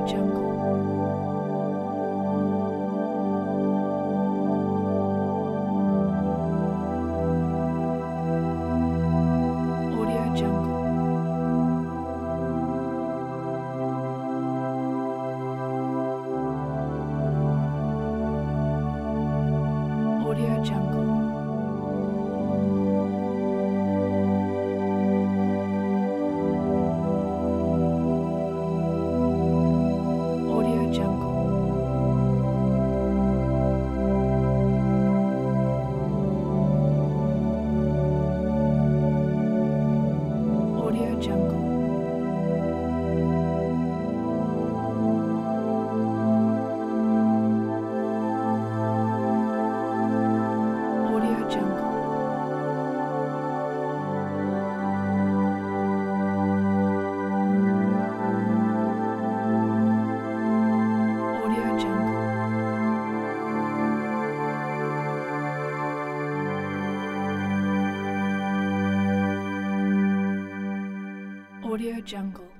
Jungle. Audio Jungle. Audio Jungle. Audio Jungle. Audio Jungle. Audio Jungle. Audio Jungle. Audio Jungle.